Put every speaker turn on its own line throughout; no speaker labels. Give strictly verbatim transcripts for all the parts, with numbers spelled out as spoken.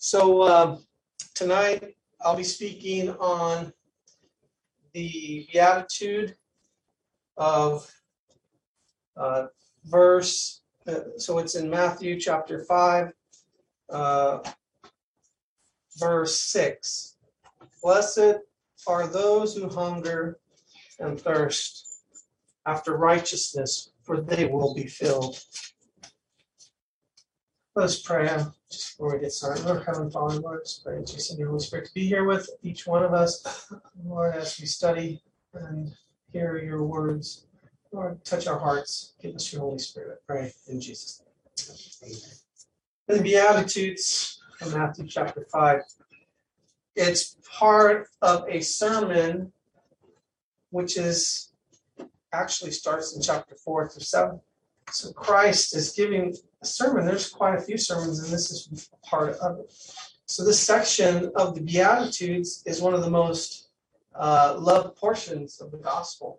So uh, tonight I'll be speaking on the beatitude of uh, verse, uh, so it's in Matthew chapter five, uh, verse six. Blessed are those who hunger and thirst after righteousness, for they will be filled. Let us pray just before we get started. Lord, Heavenly Father, Lord, let's pray to send your Holy Spirit to be here with each one of us, Lord, as we study and hear your words. Lord, touch our hearts. Give us your Holy Spirit. I pray in Jesus' name. Amen. In the Beatitudes of Matthew chapter five, it's part of a sermon which is actually starts in chapter four through seven. So Christ is giving a sermon. There's quite a few sermons, and this is part of it. So this section of the Beatitudes is one of the most uh, loved portions of the gospel.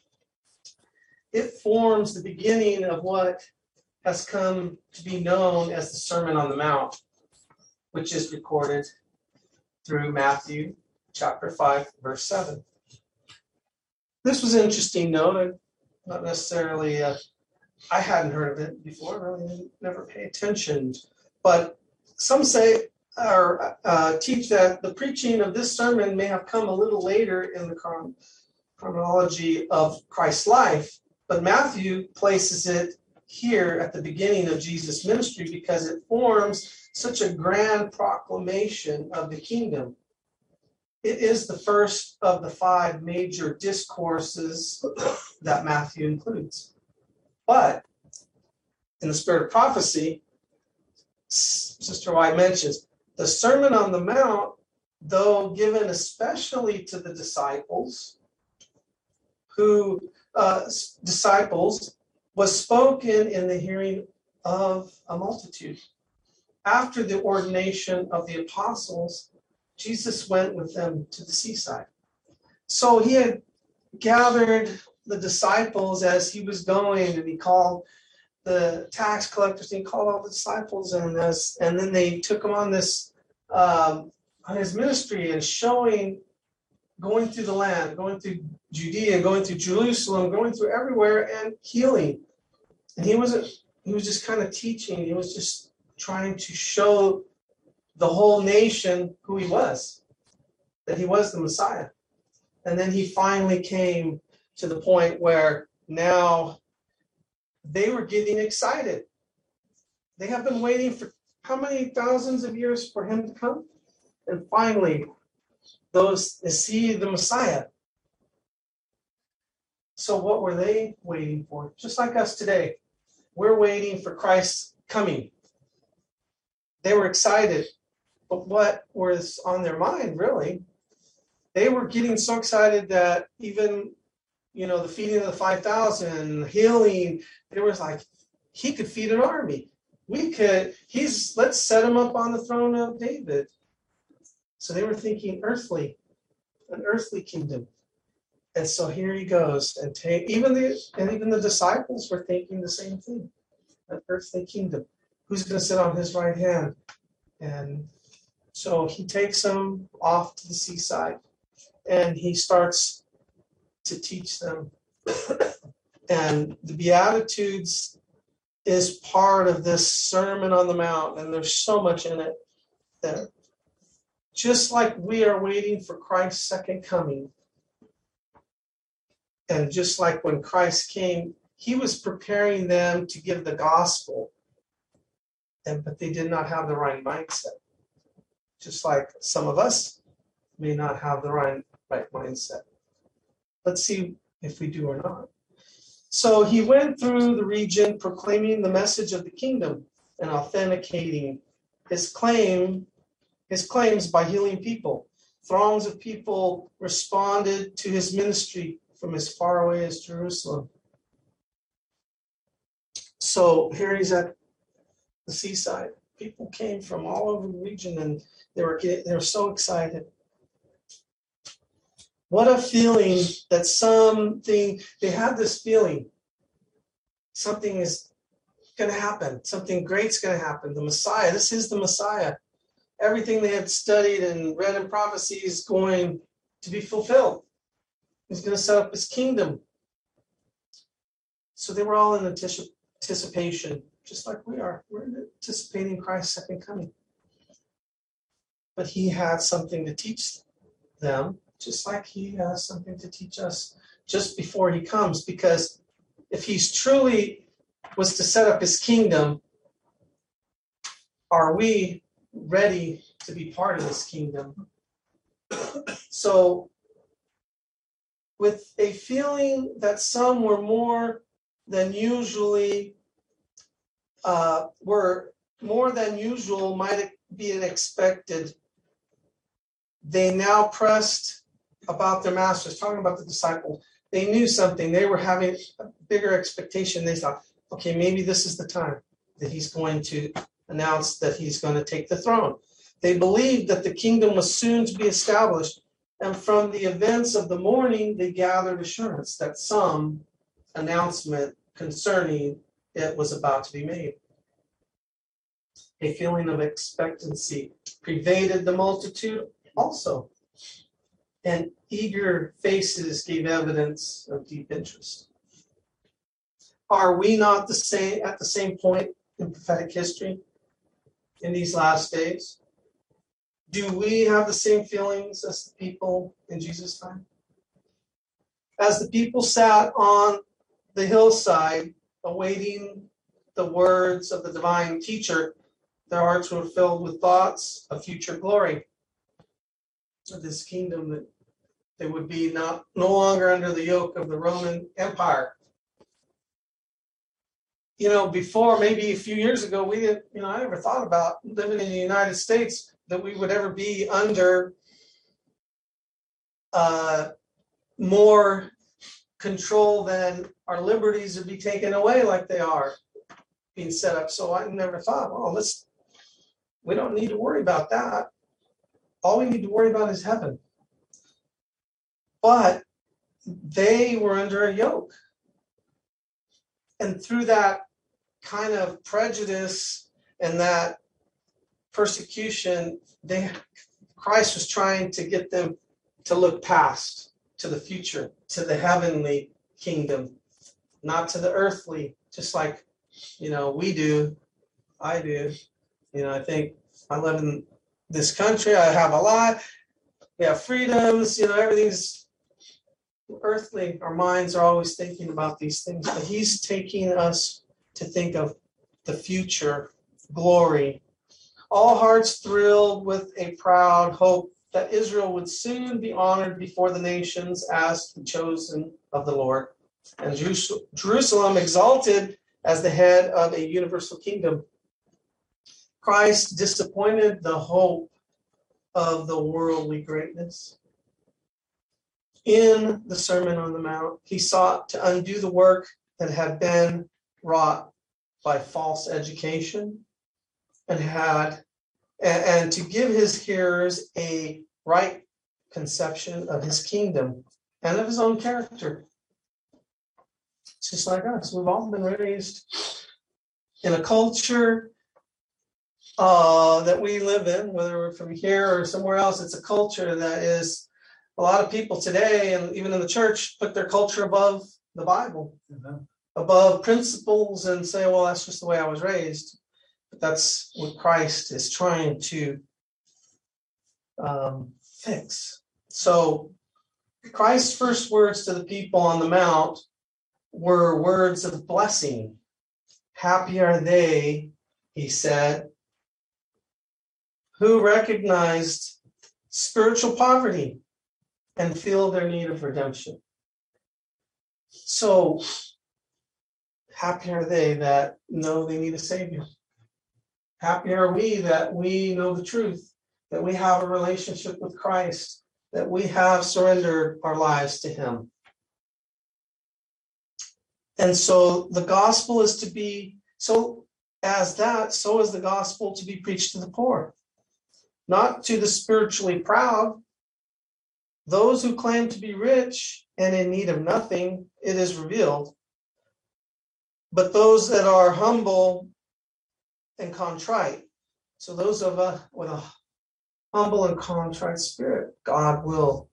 It forms the beginning of what has come to be known as the Sermon on the Mount, which is recorded through Matthew chapter five, verse seven. This was an interesting note, not necessarily, uh, I hadn't heard of it before, really never paid attention. But some say or uh, teach that the preaching of this sermon may have come a little later in the chron- chronology of Christ's life, but Matthew places it here at the beginning of Jesus' ministry because it forms such a grand proclamation of the kingdom. It is the first of the five major discourses that Matthew includes. But in the spirit of prophecy, Sister White mentions the Sermon on the Mount, though given especially to the disciples, who uh, disciples was spoken in the hearing of a multitude. After the ordination of the apostles, Jesus went with them to the seaside. So he had gathered the disciples as he was going, and he called the tax collectors, and he called all the disciples, and as and then they took him on this um, on his ministry and showing, going through the land, going through Judea, going through Jerusalem, going through everywhere, and healing. And he wasn't. He was just kind of teaching. He was just trying to show the whole nation who he was, that he was the Messiah. And then he finally came to the point where now they were getting excited. They have been waiting for how many thousands of years for him to come? And finally, those is he the Messiah. So what were they waiting for? Just like us today, we're waiting for Christ's coming. They were excited, but what was on their mind, really? They were getting so excited that even, you know, the feeding of the five thousand, healing, they was like, he could feed an army. We could, he's, let's set him up on the throne of David. So they were thinking earthly, an earthly kingdom. And so here he goes, and take, even the and even the disciples were thinking the same thing, an earthly kingdom. Who's going to sit on his right hand? And so he takes them off to the seaside, and he starts to teach them. And the Beatitudes is part of this Sermon on the Mount, and there's so much in it that just like we are waiting for Christ's second coming, and just like when Christ came, he was preparing them to give the gospel, and but they did not have the right mindset. Just like some of us may not have the right, right mindset. Let's see if we do or not. So he went through the region proclaiming the message of the kingdom and authenticating his claim, his claims by healing people. Throngs of people responded to his ministry from as far away as Jerusalem. So here he's at the seaside. People came from all over the region, and they were they were so excited. What a feeling that something, they had this feeling, something is going to happen, something great's going to happen. The Messiah, this is the Messiah. everything they had studied and read in prophecy is going to be fulfilled. He's going to set up his kingdom. So they were all in anticipation, just like we are. We're anticipating Christ's second coming. But he had something to teach them, just like he has something to teach us just before he comes. Because if he's truly was to set up his kingdom, are we ready to be part of this kingdom? So, with a feeling that some were more than usually, uh, were more than usual might be expected, they now pressed about their masters, talking about the disciples. They knew something. They were having a bigger expectation. They thought, okay, maybe this is the time that he's going to announce that he's going to take the throne. They believed that the kingdom was soon to be established, and from the events of the morning, they gathered assurance that some announcement concerning it was about to be made. A feeling of expectancy pervaded the multitude also, and eager faces gave evidence of deep interest. Are we not the same at the same point in prophetic history in these last days? Do we have the same feelings as the people in Jesus' time? As the people sat on the hillside awaiting the words of the divine teacher, their hearts were filled with thoughts of future glory, of this kingdom that they would be not no longer under the yoke of the Roman Empire. You know, before, maybe a few years ago, we didn't, you know, I never thought about living in the United States that we would ever be under uh, more control than our liberties would be taken away like they are being set up. So I never thought, well, let's, we don't need to worry about that. All we need to worry about is heaven. But they were under a yoke. And through that kind of prejudice and that persecution, they, Christ was trying to get them to look past to the future, to the heavenly kingdom, not to the earthly, just like, you know, we do, I do. You know, I think I live in this country, I have a lot, we have freedoms, you know, everything's earthly. Our minds are always thinking about these things, but he's taking us to think of the future glory. All hearts thrilled with a proud hope that Israel would soon be honored before the nations as the chosen of the Lord, and Jerusalem exalted as the head of a universal kingdom. Christ disappointed the hope of the worldly greatness. In the Sermon on the Mount, he sought to undo the work that had been wrought by false education and had and, and to give his hearers a right conception of his kingdom and of his own character. It's just like us. We've all been raised in a culture uh, that we live in, whether we're from here or somewhere else. It's a culture that is, a lot of people today, and even in the church, put their culture above the Bible, mm-hmm. above principles, and say, well, that's just the way I was raised. But that's what Christ is trying to um, fix. So Christ's first words to the people on the Mount were words of blessing. Happy are they, he said, who recognized spiritual poverty and feel their need of redemption. So happy are they that know they need a Savior. Happy are we that we know the truth, that we have a relationship with Christ, that we have surrendered our lives to him. And so the gospel is to be, so as that, so is the gospel to be preached to the poor, not to the spiritually proud. Those who claim to be rich and in need of nothing, it is revealed. But those that are humble and contrite, so those of us with a humble and contrite spirit, God will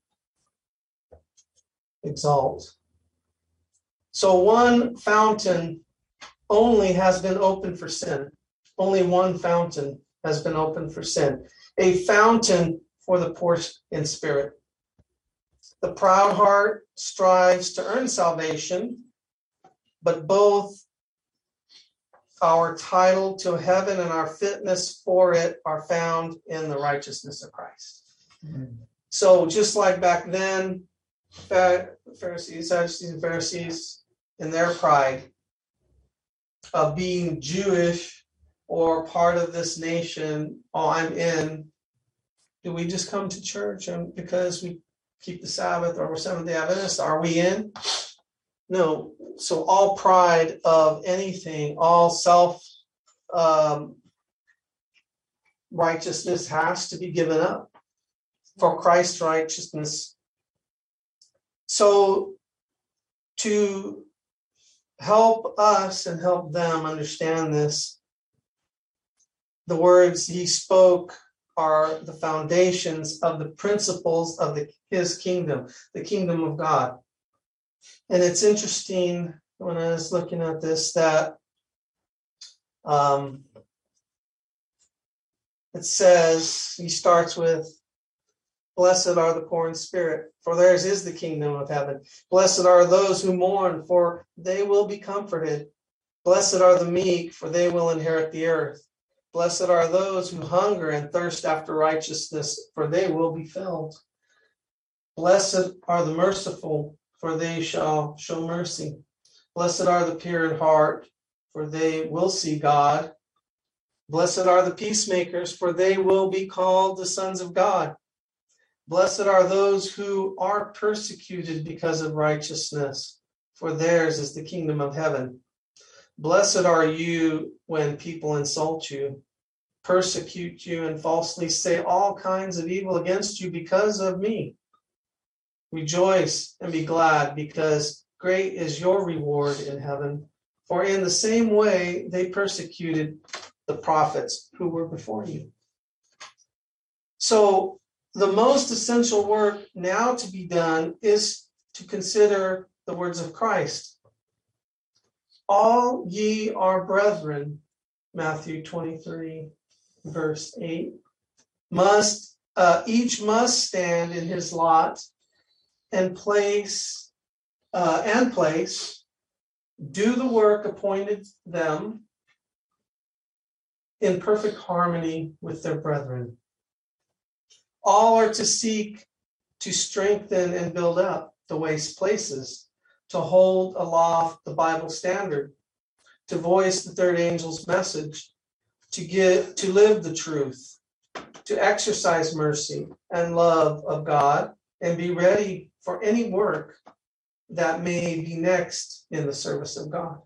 exalt. So one fountain only has been opened for sin. Only one fountain has been opened for sin. A fountain for the poor in spirit. The proud heart strives to earn salvation, but both our title to heaven and our fitness for it are found in the righteousness of Christ. Mm-hmm. So just like back then, Pharisees, Sadducees, and Pharisees, in their pride of being Jewish or part of this nation, oh, I'm in. Do we just come to church and because we keep the Sabbath or we're Seventh-day Adventists, are we in? No. So all pride of anything, all self um, righteousness has to be given up for Christ's righteousness. So to help us and help them understand this, the words he spoke are the foundations of the principles of the, his kingdom, the kingdom of God. And it's interesting when I was looking at this that um, it says, he starts with, blessed are the poor in spirit, for theirs is the kingdom of heaven. Blessed are those who mourn, for they will be comforted. Blessed are the meek, for they will inherit the earth. Blessed are those who hunger and thirst after righteousness, for they will be filled. Blessed are the merciful, for they shall show mercy. Blessed are the pure in heart, for they will see God. Blessed are the peacemakers, for they will be called the sons of God. Blessed are those who are persecuted because of righteousness, for theirs is the kingdom of heaven. Blessed are you when people insult you, persecute you, and falsely say all kinds of evil against you because of me. Rejoice and be glad, because great is your reward in heaven. For in the same way they persecuted the prophets who were before you. So the most essential work now to be done is to consider the words of Christ. All ye are brethren, Matthew twenty-three, verse eight, must uh, each must stand in his lot and place uh, and place, do the work appointed them in perfect harmony with their brethren. All are to seek to strengthen and build up the waste places, to hold aloft the Bible standard, to voice the third angel's message, to give, to live the truth, to exercise mercy and love of God, and be ready for any work that may be next in the service of God.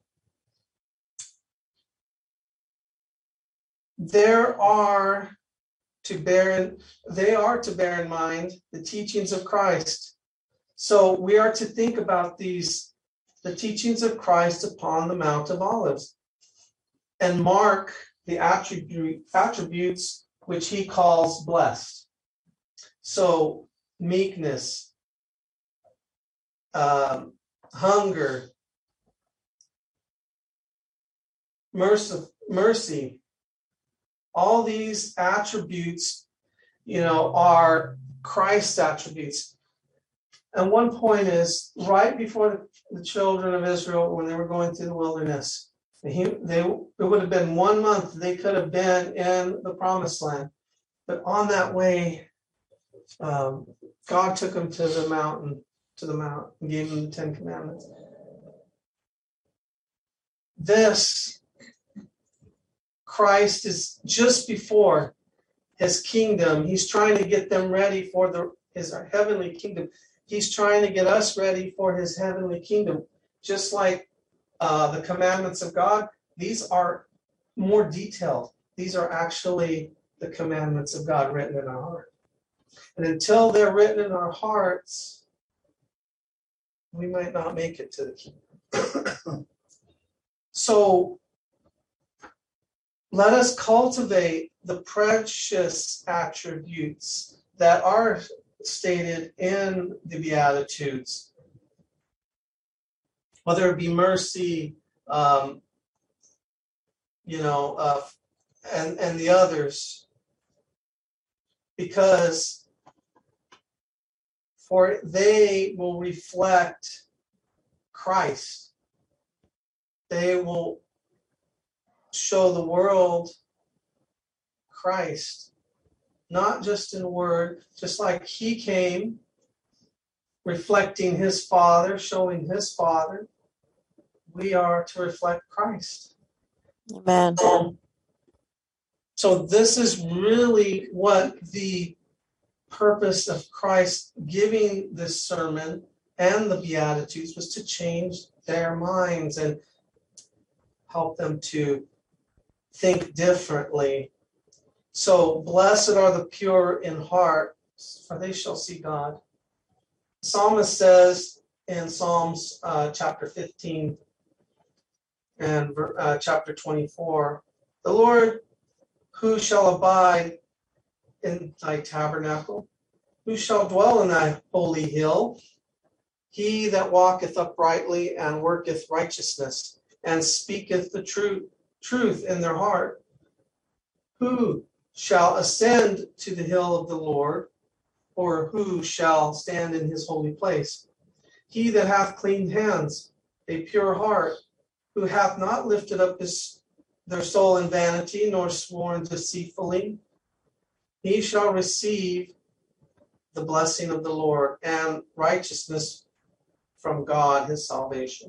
There are to bear in, they are to bear in mind the teachings of Christ. So we are to think about these, the teachings of Christ upon the Mount of Olives, and mark the attribute, attributes which he calls blessed. So meekness, um, hunger, mercy, mercy. All these attributes, you know, are Christ's attributes. And one point is, right before the children of Israel, when they were going through the wilderness, he, they, it would have been one month they could have been in the promised land. But on that way, um, God took them to the mountain, to the mount, and gave them the Ten Commandments. This Christ is just before his kingdom. He's trying to get them ready for the his heavenly kingdom. He's trying to get us ready for his heavenly kingdom. Just like uh, the commandments of God, these are more detailed. These are actually the commandments of God written in our heart. And until they're written in our hearts, we might not make it to the kingdom. So let us cultivate the precious attributes that are stated in the Beatitudes, whether it be mercy, um, you know, uh, and, and the others, because for they will reflect Christ. They will show the world Christ, not just in word, just like he came reflecting his Father, showing his Father, we are to reflect Christ.
Amen.
Um, so this is really what the purpose of Christ giving this sermon and the Beatitudes was, to change their minds and help them to think differently. So blessed are the pure in heart, for they shall see God. The psalmist says in Psalms uh, chapter fifteen and uh, chapter twenty-four, the Lord, who shall abide in thy tabernacle? Who shall dwell in thy holy hill? He that walketh uprightly and worketh righteousness, and speaketh the truth, truth in their heart. Who shall ascend to the hill of the Lord, or who shall stand in his holy place? He that hath clean hands, a pure heart, who hath not lifted up his their soul in vanity, nor sworn deceitfully, he shall receive the blessing of the Lord and righteousness from God, his salvation.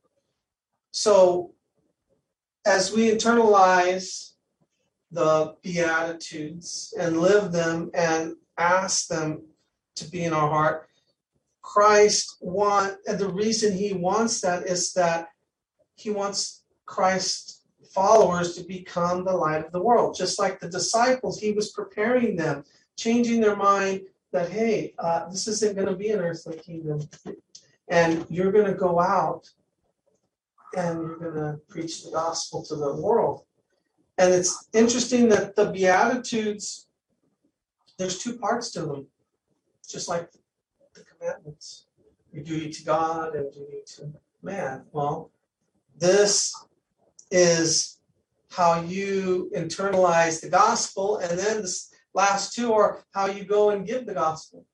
So, as we internalize the Beatitudes and live them and ask them to be in our heart, Christ want, and the reason he wants that is that he wants Christ's followers to become the light of the world. Just like the disciples, he was preparing them, changing their mind that, hey, uh, this isn't going to be an earthly kingdom. And you're going to go out and you're going to preach the gospel to the world. And it's interesting that the Beatitudes, there's two parts to them, just like the commandments. Your duty to God and duty to man. Well, this is how you internalize the gospel, and then the last two are how you go and give the gospel.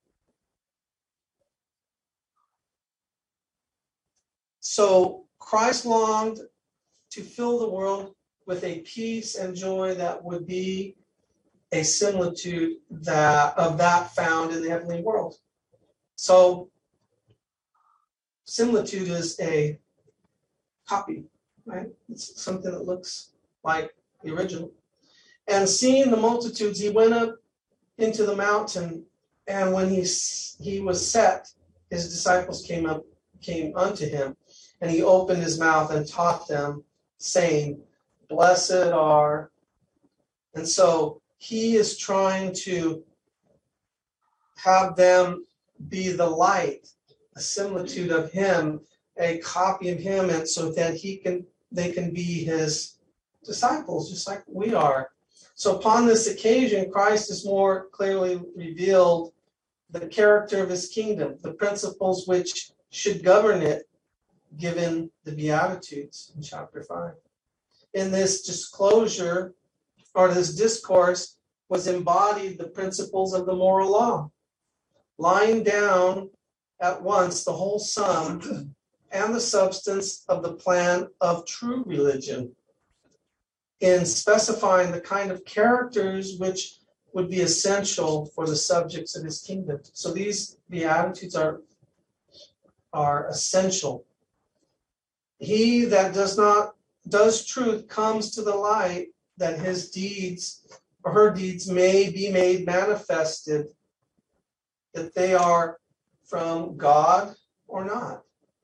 So Christ longed to fill the world with a peace and joy that would be a similitude that of that found in the heavenly world. So similitude is a copy, right? It's something that looks like the original. And seeing the multitudes, he went up into the mountain, and when he he was set, his disciples came up came unto him, and he opened his mouth and taught them, saying, blessed are. And so he is trying to have them be the light, a similitude of him, a copy of him, and so that he can they can be his disciples, just like we are. So upon this occasion, Christ has more clearly revealed the character of his kingdom, the principles which should govern it, given the Beatitudes in chapter five. In this disclosure, or this discourse, was embodied the principles of the moral law, lying down at once the whole sum and the substance of the plan of true religion, in specifying the kind of characters which would be essential for the subjects of his kingdom. So these Beatitudes are, are essential. He that does not does truth comes to the light, that his deeds or her deeds may be made manifested, that they are from God or not.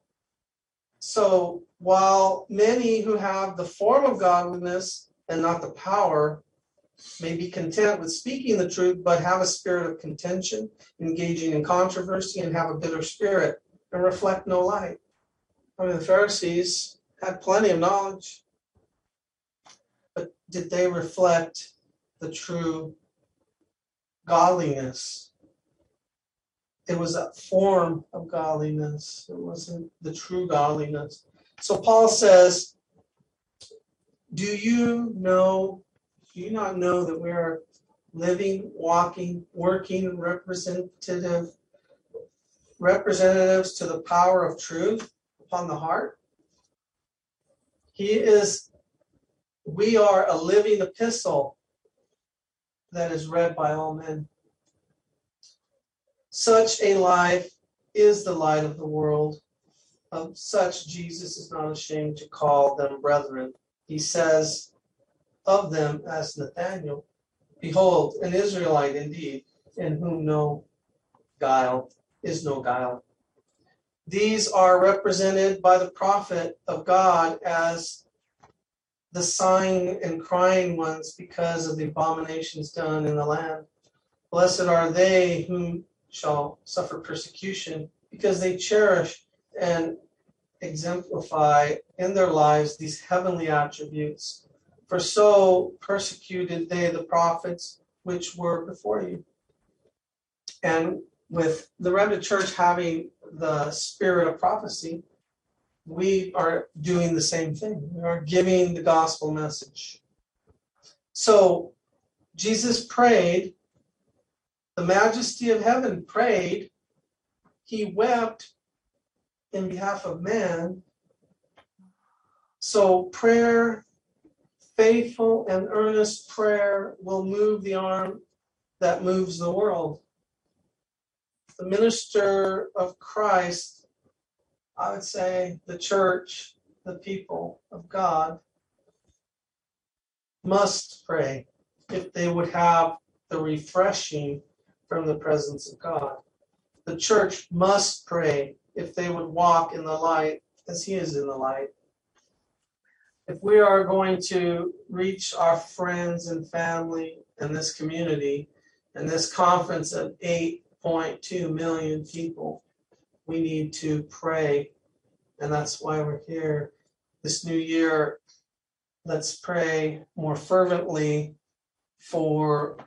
So while many who have the form of godliness and not the power may be content with speaking the truth, but have a spirit of contention, engaging in controversy, and have a bitter spirit, and reflect no light. I mean, the Pharisees had plenty of knowledge, but did they reflect the true godliness. It was a form of godliness. It wasn't the true godliness. So Paul says, do you know, do you not know that we are living, walking, working representative representatives to the power of truth upon the heart? He is, we are a living epistle that is read by all men. Such a life is the light of the world. Of such Jesus is not ashamed to call them brethren. He says of them as Nathanael, behold, an Israelite indeed, in whom no guile is no guile. These are represented by the prophet of God as the sighing and crying ones because of the abominations done in the land. Blessed are they whom shall suffer persecution, because they cherish and exemplify in their lives these heavenly attributes. For so persecuted they the prophets which were before you. And with the Remnant Church having the spirit of prophecy, we are doing the same thing. We are giving the gospel message. So Jesus prayed, the majesty of heaven prayed, he wept in behalf of man. So prayer, faithful and earnest prayer, will move the arm that moves the world. The minister of Christ, I would say the church, the people of God, must pray if they would have the refreshing from the presence of God. The church must pray if they would walk in the light as he is in the light. If we are going to reach our friends and family in this community and this conference of eight point two million people, we need to pray. And that's why we're here. This new year, let's pray more fervently for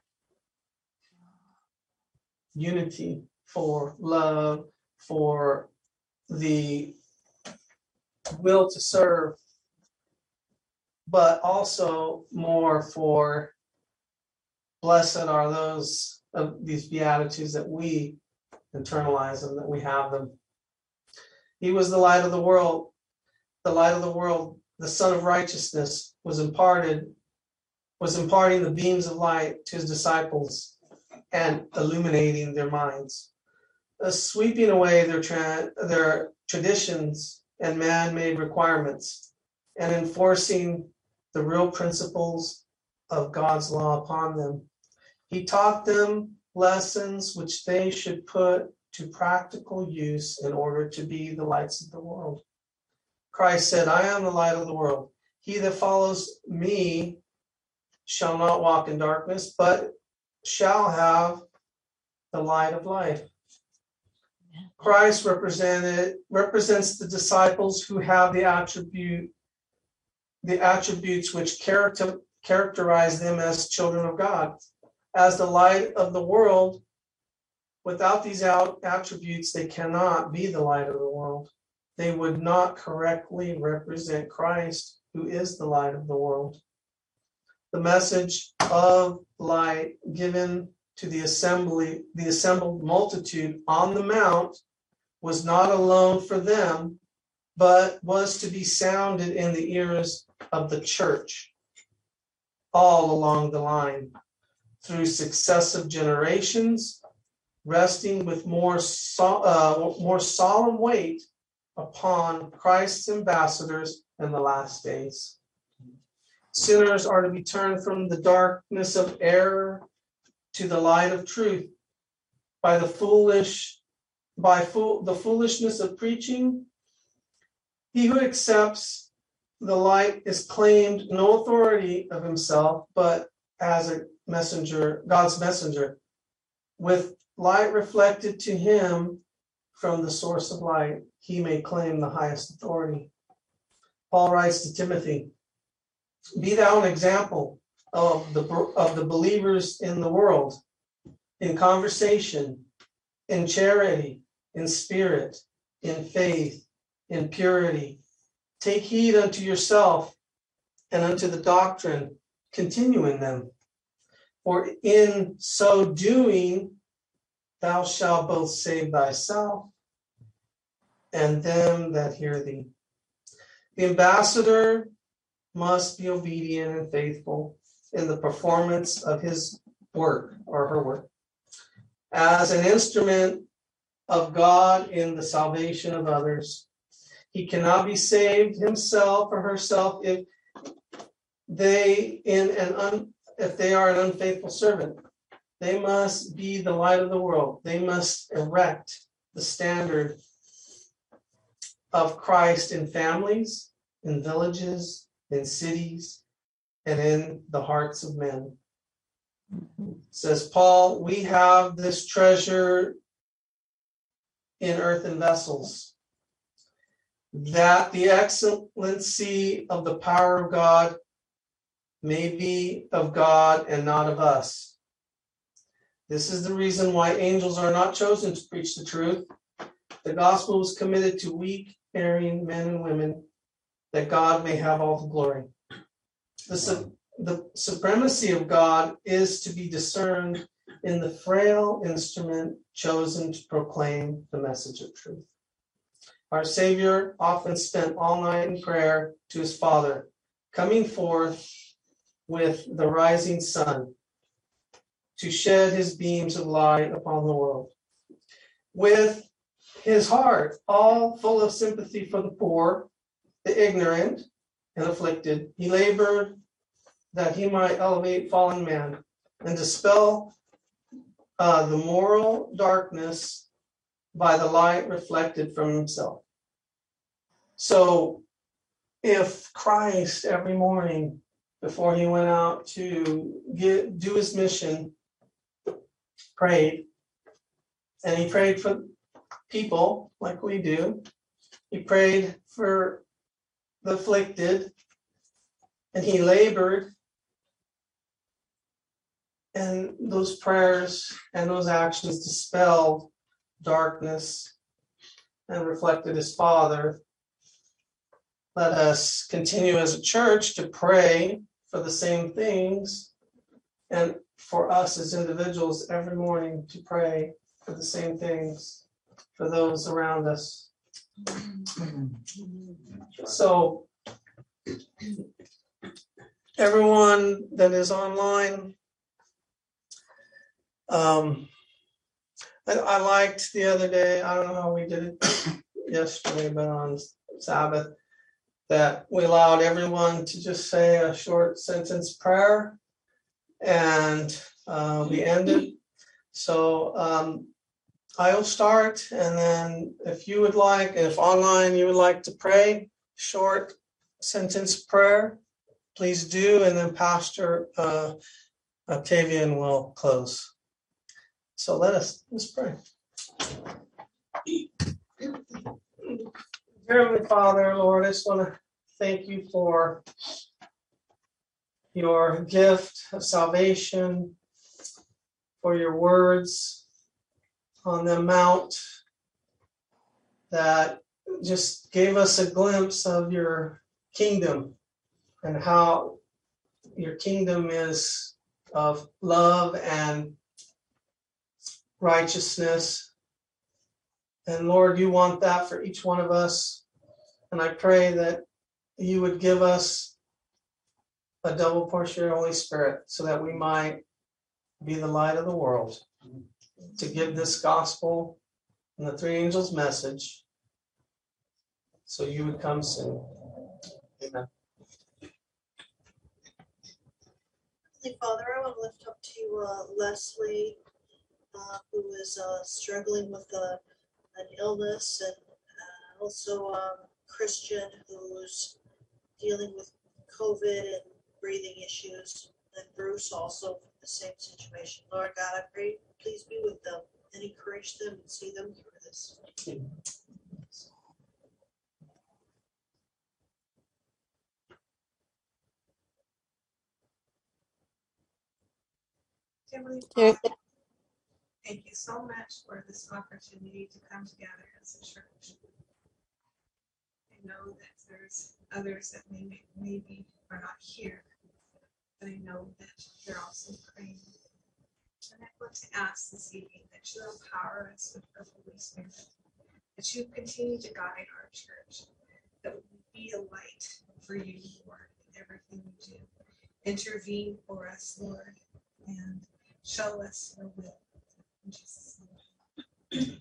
unity, for love, for the will to serve, but also more for blessed are those of these beatitudes that we internalize them, that we have them. He was the light of the world. The light of the world, the Son of Righteousness, was imparted, was imparting the beams of light to his disciples and illuminating their minds, uh, sweeping away their tra- their traditions and man-made requirements, and enforcing the real principles of God's law upon them. He taught them lessons which they should put to practical use in order to be the lights of the world. Christ said, I am the light of the world. He that follows me shall not walk in darkness, but shall have the light of life. Christ represented represents the disciples who have the attribute, the attributes which character, characterize them as children of God. As the light of the world, without these out attributes, they cannot be the light of the world. They would not correctly represent Christ, who is the light of the world. The message of light given to the assembly, the assembled multitude on the mount, was not alone for them, but was to be sounded in the ears of the church all along the line, through successive generations, resting with more, so, uh, more solemn weight upon Christ's ambassadors in the last days. Sinners are to be turned from the darkness of error to the light of truth by the foolish, by fool, the foolishness of preaching. He who accepts the light is claimed no authority of himself, but as a messenger, God's messenger, with light reflected to him from the source of light, he may claim the highest authority. Paul writes to Timothy, be thou an example of the of the believers in the world, in conversation, in charity, in spirit, in faith, in purity. Take heed unto yourself and unto the doctrine, continue in them. For in so doing, thou shalt both save thyself and them that hear thee. The ambassador must be obedient and faithful in the performance of his work or her work as an instrument of God in the salvation of others. He cannot be saved himself or herself if they in an un, if they are an unfaithful servant. They must be the light of the world. They must erect the standard of Christ in families, in villages, in cities, and in the hearts of men. Says Paul, we have this treasure in earthen vessels, that the excellency of the power of God may be of God and not of us. This is the reason why angels are not chosen to preach the truth. The gospel is committed to weak, erring men and women, that God may have all the glory. The, su- the supremacy of God is to be discerned in the frail instrument chosen to proclaim the message of truth. Our Savior often spent all night in prayer to his Father, coming forth with the rising sun to shed his beams of light upon the world. With his heart all full of sympathy for the poor, the ignorant, and afflicted, he labored that he might elevate fallen man and dispel uh, the moral darkness by the light reflected from himself. So if Christ every morning before he went out to get, do his mission, prayed, and he prayed for people like we do, he prayed for the afflicted, and he labored, and those prayers and those actions dispelled darkness and reflected his Father. Let us continue as a church to pray for the same things, and for us as individuals every morning to pray for the same things for those around us. So, everyone that is online, um, I, I liked the other day, I don't know how we did it yesterday, but on Sabbath, that we allowed everyone to just say a short sentence prayer, and uh, we ended. So um, I'll start, and then if you would like, if online you would like to pray, short sentence prayer, please do, and then Pastor uh, Octavian will close. So let us, let's pray. Heavenly Father, Lord, I just want to thank you for your gift of salvation, for your words on the mount that just gave us a glimpse of your kingdom and how your kingdom is of love and righteousness. And Lord, you want that for each one of us. And I pray that you would give us a double portion of your Holy Spirit so that we might be the light of the world, to give this gospel and the three angels' message so you would come soon. Amen.
Heavenly Father, I want to lift up to you uh, Leslie, uh, who is uh, struggling with uh, an illness, and uh, also um, Christian, who's dealing with COVID and breathing issues, and Bruce also the same situation. Lord God, I pray, please be with them and encourage them and see them through this.
Heavenly
Dear,
Father, thank you so much for this opportunity to come together as a church. I know that there's others that may, maybe are not here, but I know that they're also praying. And I want to ask this evening that you empower us with the Holy Spirit, that you continue to guide our church, that we be a light for you, Lord, in everything we do. Intervene for us, Lord, and show us your will. In Jesus' name.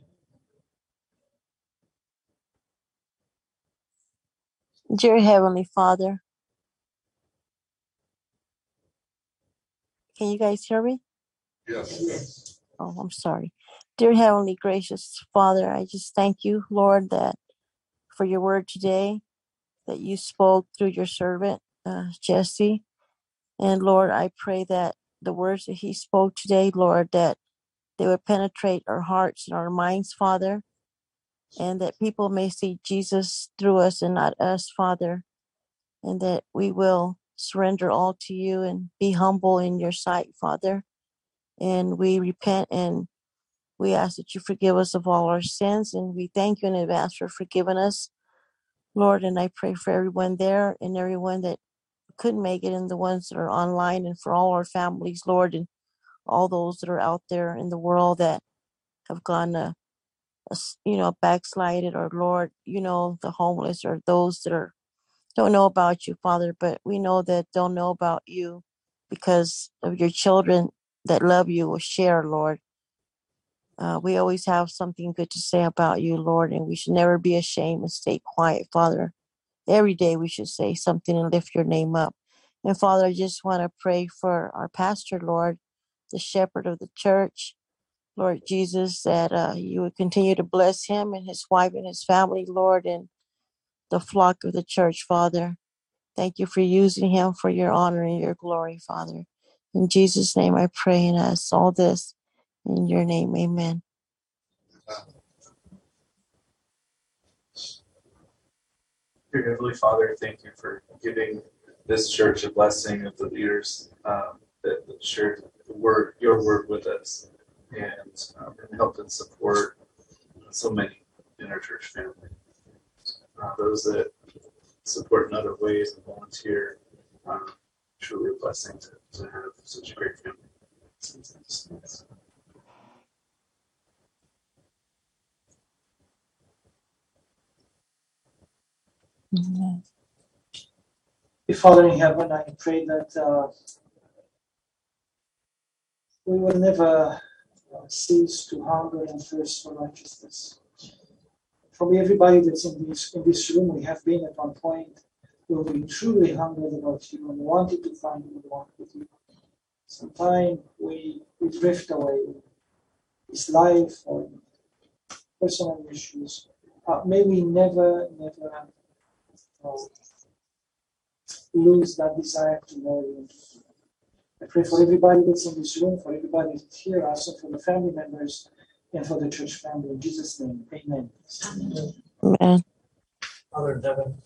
dear Heavenly Father, can you guys hear me?
Yes.
Oh, I'm sorry. Dear Heavenly Gracious Father, I just thank you, Lord, that for your word today, that you spoke through your servant, uh, Jesse. And Lord, I pray that the words that he spoke today, Lord, that they would penetrate our hearts and our minds, Father, and that people may see Jesus through us and not us, Father, and that we will surrender all to you and be humble in your sight, Father. And we repent and we ask that you forgive us of all our sins, and we thank you in advance for forgiving us, Lord. And I pray for everyone there and everyone that couldn't make it, and the ones that are online, and for all our families, Lord, and all those that are out there in the world that have gone, uh, you know, backslided, or Lord, you know, the homeless, or those that are don't know about you, Father, but we know that they'll know about you because of your children that love you will share, Lord. Uh, we always have something good to say about you, Lord, and we should never be ashamed and stay quiet, Father. Every day we should say something and lift your name up. And Father, I just want to pray for our pastor, Lord, the shepherd of the church, Lord Jesus, that uh, you would continue to bless him and his wife and his family, Lord, and the flock of the church, Father. Thank you for using him for your honor and your glory, Father. In Jesus' name I pray and ask all this in your name. Amen.
Dear Heavenly Father, thank you for giving this church a blessing of the leaders um, that shared the word, your word with us, and, um, and helped and support so many in our church family. Uh, those that support in other ways and volunteer, um, truly a blessing to, to have such a great family.
Amen.
Father in heaven, I pray that uh, we will never uh, cease to hunger and thirst for righteousness. For me, everybody that's in this in this room, we have been at one point where we truly hungered about you and wanted to find and walk with you. Sometimes we, we drift away. It's life or personal issues. Uh, may we never, never uh, lose that desire to know you. I pray for everybody that's in this room, for everybody that's here, also for the family members and for the church family. In Jesus' name, amen.
Amen.
Father in heaven,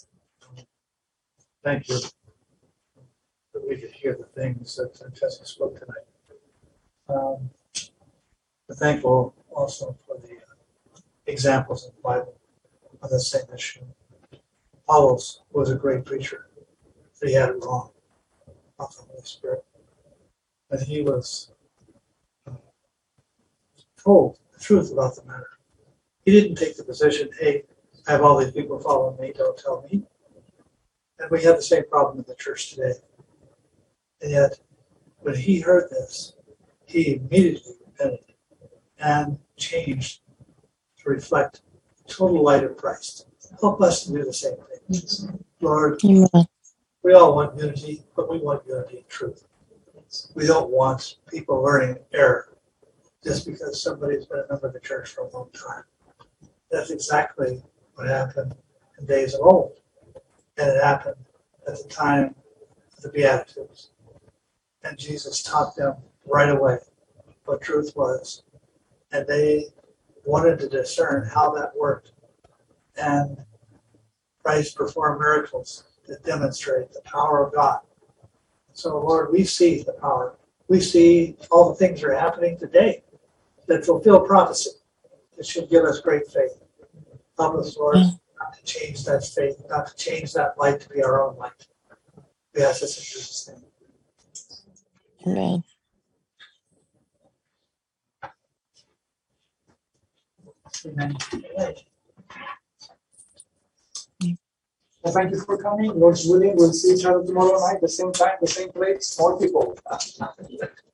thank you that we could hear the things that Tessa spoke tonight. Um, we're thankful also for the uh, examples in the Bible on the same issue. Apollos was a great preacher, but he had it wrong about the Holy Spirit. And he was uh, told the truth about the matter. He didn't take the position, hey, I have all these people following me, don't tell me. And we have the same problem in the church today. And yet, when he heard this, he immediately repented and changed to reflect the total light of Christ. Help us to do the same thing. Lord,
Amen.
we all want unity, but we want unity in truth. We don't want people learning error just because somebody's been a member of the church for a long time. That's exactly what happened in days of old. And it happened at the time of the Beatitudes. And Jesus taught them right away what truth was. And they wanted to discern how that worked. And Christ performed miracles that demonstrate the power of God. So, Lord, we see the power we see all the things that are happening today that fulfill prophecy. It should give us great faith. Help us, Lord, not to change that faith, not to change that light to be our own light. We ask this in Jesus' name.
Amen.
Amen. Well, thank you for coming. Lord's willing, we'll see each other tomorrow night, the same time, the same place, more people.